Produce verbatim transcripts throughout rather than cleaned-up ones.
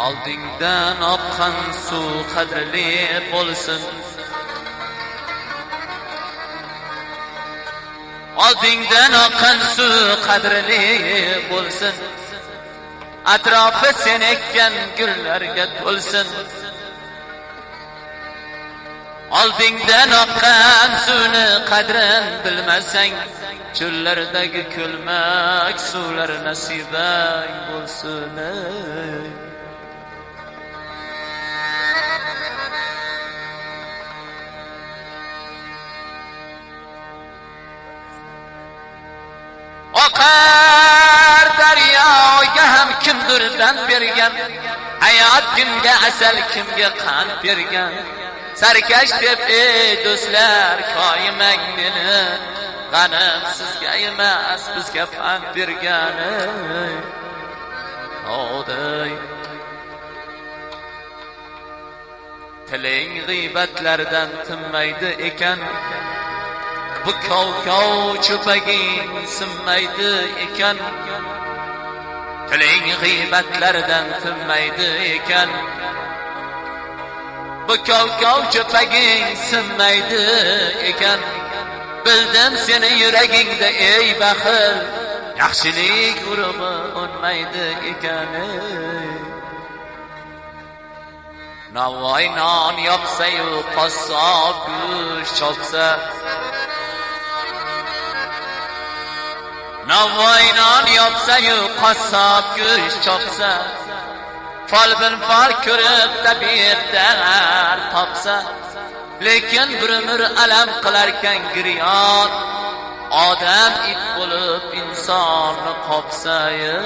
oldingdan oqqan suv qadrli bo'lsin, oldingdan oqqan suv qadrli bo'lsin, atrofi sen ekkan gullarga to'lsin. Oldingdan oqqan suvni qadrin bilmasang, cho'llardagi ko'lmak suvlar nasibang bo'lsin. Oqar daryoga ham kimdir dand bergan, hayot kimga asal kimga qand bergan. Sarkash deb ey do'stlar koyimang meni, g'anim sizga emas bizga pand bergani. Oday tiling g'iybatlardan tinmaydi ekan, bu kov-kov cho'paging sinmaydi ekan. Tiling g'iybatlardan tinmaydi ekan, bu kov-kov cho'paging sinmaydi ekan. Bildim seni yuragingda ey baxil, yaxshilik urug'i unmaydi ekan. Navoiy non yopsa-yu qassob go'sht chopsa, Navoiy non yopsa-yu qassob go'sht chopsa, folbin fol ko'rib tabiatdan topsa, lekin bir umr alam qilarkan giryon, odam it bo'lib insonni qopsa.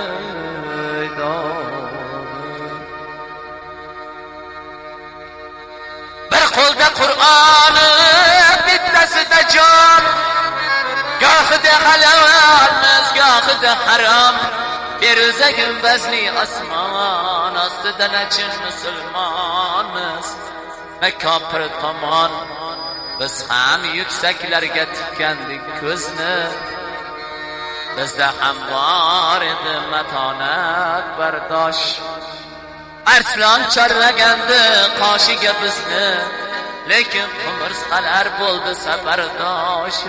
Bir qo'lda Qur'oni, bittasida jon, gohida halol, gohida harom. Feruza gumbazli osmon ostida nachin musulmonmiz, makopir tomon biz ham yuksaklarga tikkandik ko'zni. Bizda ham bor edi matonat bardosh, arslon chorlagandi qoshiga bizni, lekin qumursqalar bo'ldi safardosh.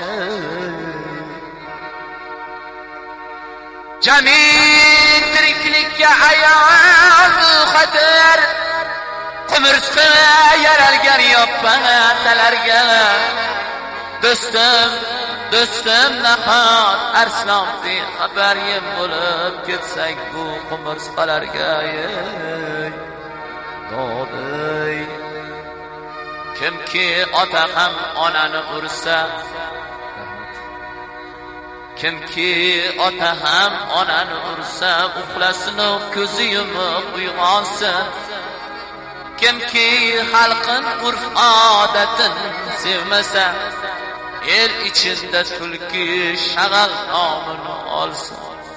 Jamil tiriklikka ayon xatir, qumursqa yaralgan yoppatalarga. Do'stim, do'stim nahot arslon bexabar yem bo'lib ketsak bu qumursqalarga. Do'day kimki ota ham onani ursa, kimki ota ham onani ursa, uxlasin ko'zi yumib uyg'onsin. Kimki xalqin urf odatin sevmasa, el ichida tulki shag'al nomini olsin.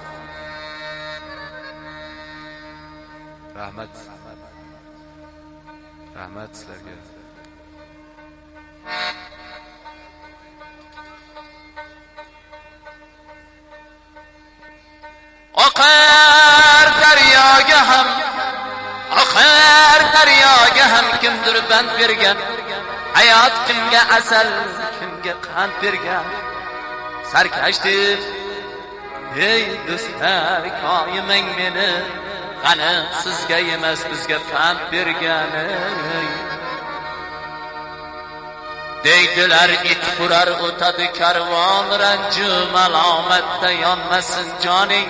Rahmat. Rahmat sizlarga. Oqar daryoga ham, oqar daryoga ham kimdir band bergan, hayot kimga asal kimga qand bergan. Sarkash deb ey do'stlar koyimang meni, qani sizga emas bizga pand bergani. Deydilar it qurar o'tadi karvon, ranju malomatda yonmasin joning.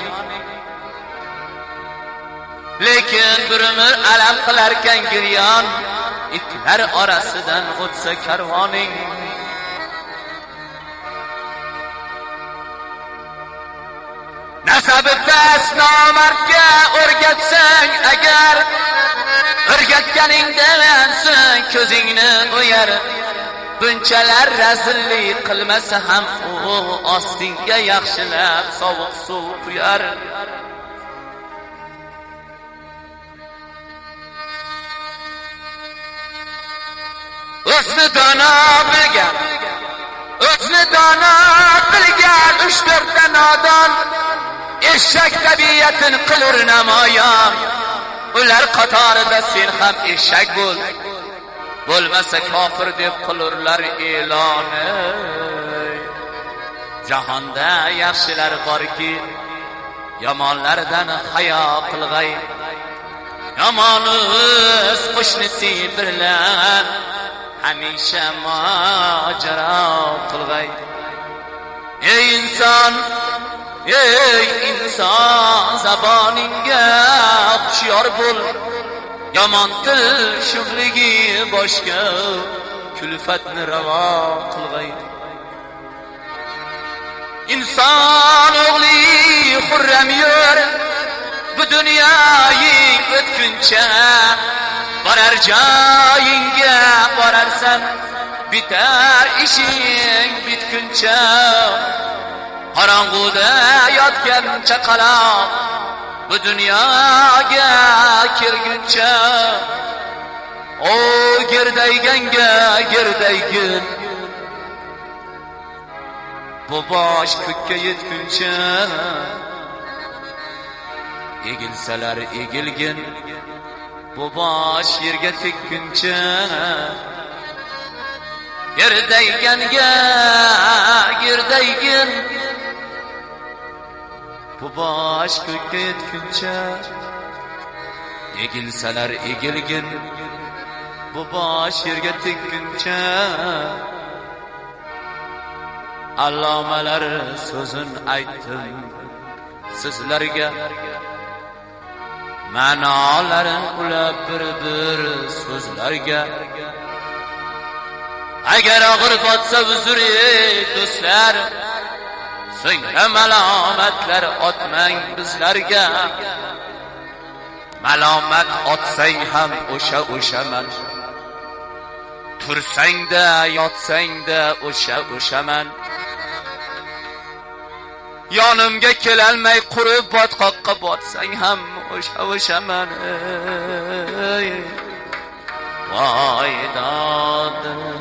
Lekin bir umr alam qilarkan giryon, itlar orasidan o'tsa karvoning. Nasabi past nomardga o'rgatsang agar, o'rgatganingdan so'ng ko'zingni o'yar. Bunchalar razillik qilmasa ham u ostingga yaxshilab sovuq suv quyar. O'zni dono bilgan, o'zni dono bilgan uch to'rtta nodon, eshak tabiatin qilur namoyon. ular qatorida sen ham eshak bo'l, bo'lmasa kofir deb qilurlar e'loni. Jahonda yaxshilar borki, yomonlardan hayo qilg'ay. Yomonimiz qo'shnisi bilan hamisha mojaro qilg'ay. Ey inson, ey inson, zaboningga hushyor bo'l. Yomon til shumligi boshga kulfatni ravo qilg'ay. İnson o'g'li xurram yur, bu dunyoying o'tguncha, borar joyingga borarsan, bitar ishing bitguncha. Qorong'uda yotgan chaqaloq bu dunyoga kirguncha, o gerdayganga gerdaygin, bu bosh ko'kka yetguncha. Egilsalar egilgin, bu bosh yerga tekkuncha. Gerdayganga gerdaygin, bu bosh ko'kka yetguncha. Egilsalar egilgin, bu bosh yerga tekkuncha. Allomalar so'zin aytdim sizlarga, ma'nolarin ulab bir-bir so'zlarga. Agar og'ir botsa uzr ey do'stlar, so'ngra malomatlar otmang bizlarga. Malomat otsang ham o'sha o'shaman, tursangda yotsangda o'sha o'shaman. Yonimga kelolmay qurib botqoqqa botsang ham o'sha o'shaman. Voy dodim.